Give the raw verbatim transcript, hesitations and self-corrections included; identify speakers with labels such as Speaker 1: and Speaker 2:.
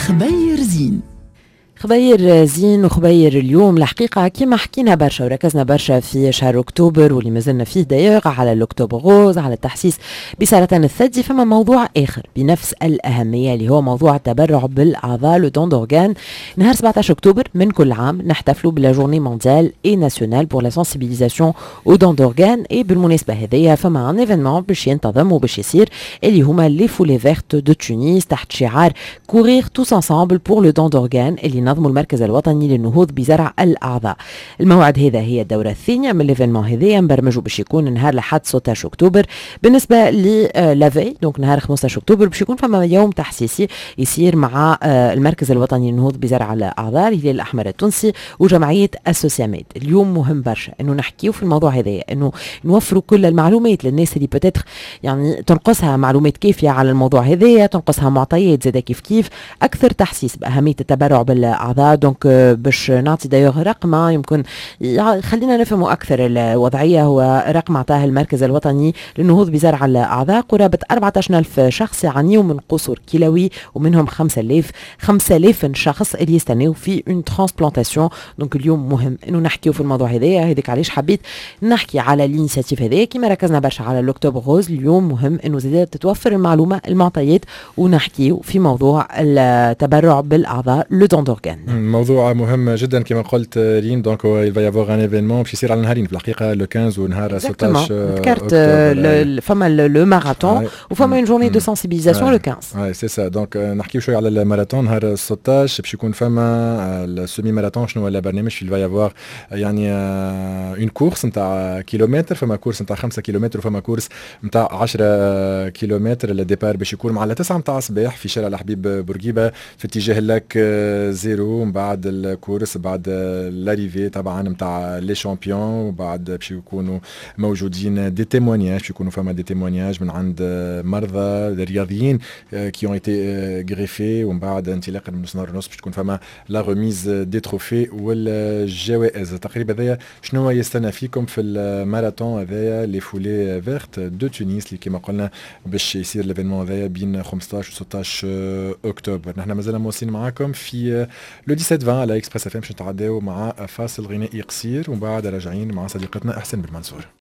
Speaker 1: خبير زين.
Speaker 2: خبير زين وخبير اليوم الحقيقة كما حكينا برشا وركزنا برشا في شهر أكتوبر واللي مازلنا فيه داير على الأكتوبر غوز، على التحسيس بسرطان الثدي. فما موضوع آخر بنفس الأهمية اللي هو موضوع التبرع بالأعضاء لو دون دورغان. نهار سبعة عشر أكتوبر من كل عام نحتفلوا بلا جورني مونديال اي ناسيونال بور لا سنسيبيليزاسيون او دون دورغان. اي بالمناسبة هذيا فما ان ايفينمون باش ينتظم وباش يصير اللي هما لي فولي فيرت دو تونس تحت شعار كورير توس انسامبل بور لو دون دورغان اللي نظموا المركز الوطني للنهوض بزرع الأعضاء. الموعد هذا هي الدورة الثانية من ليفينمون هذايا، مبرمجوا باش يكون نهار لحد ستة عشر أكتوبر. بالنسبة لافي دونك نهار خمسة عشر أكتوبر باش يكون فما يوم تحسيسي يصير مع المركز الوطني للنهوض بزرع الأعضاء، الهلال الأحمر التونسي وجمعية اسوسياميد. اليوم مهم برشا انه نحكيو في الموضوع هذايا، انه نوفروا كل المعلومات للناس اللي بتاتر يعني تنقصها معلومات كافية على الموضوع هذايا، تنقصها معطيات زادا كيف كيف، اكثر تحسيس بأهمية التبرع بالأعضاء. دونك باش نعطي دايوغ رقم يمكن خلينا نفهموا اكثر الوضعيه. هو رقم عطاه المركز الوطني للنهوض بزرع الاعضاء، قرابه أربعة عشر ألف شخص يعانيوا من قصور كلوي، ومنهم خمسة آلاف خمسة آلاف شخص اللي يستناو في اون ترانسبلانتاسيون. دونك اليوم مهم انه نحكيو في الموضوع هذايا، هذيك علاش حبيت نحكي على الانيشيتيف هذايا. كما ركزنا برشا على الاكتوبر غوز، اليوم مهم انه زاد تتوفر المعلومه المعطيات ونحكيو في موضوع التبرع بالاعضاء لو دون دورغان.
Speaker 3: موضوع مهم جدا كما قلت ريم. دونك il va y avoir un événement باش يصير على نهارين في الحقيقه، لو خمسة ونهار ستة عشر
Speaker 2: ذكرت فما لو ماراثون وفما اون جورني دو سنسيبيليزاسيون لو خمسة.
Speaker 3: اي سي سا. دونك نحكيو شويه على الماراثون نهار ستة عشر باش يكون فما السيمي ماراثون. شنو هو البرنامج؟ il va y avoir يعني اون كورس نتاع كيلومتر، فما كورس نتاع خمسة كيلومتر وفما كورس نتاع عشرة كيلومتر. الديبار باش يكون مع تسعة نتاع الصباح في شارع الحبيب بورقيبه في اتجاه اللاك زيرو. من بعد الكورس بعد لاريفي طبعا نتاع لي شامبيون، وبعد باش يكونوا موجودين دي تيمونياج، باش يكونوا فما دي تيمونياج من عند مرضى رياضيين كي اون ايتي غريفي، ومن بعد انطلاقا من نهار ونص باش تكون فما لا ريميز دي تروفي والجوائز. تقريبا هذايا شنو يستنى فيكم في الماراثون هذايا لي فولي فيرت دو تونس اللي كما قلنا باش يصير ليفينمون هذايا بين خمسة عشر و ستة عشر اكتوبر. نحن مازلنا مواصلين معاكم في لو سبعة عشرين على اكسبريس اف ام باش نتعداو مع فاصل غنائي قصير ومن بعد راجعين مع صديقتنا احسن بالمنصور.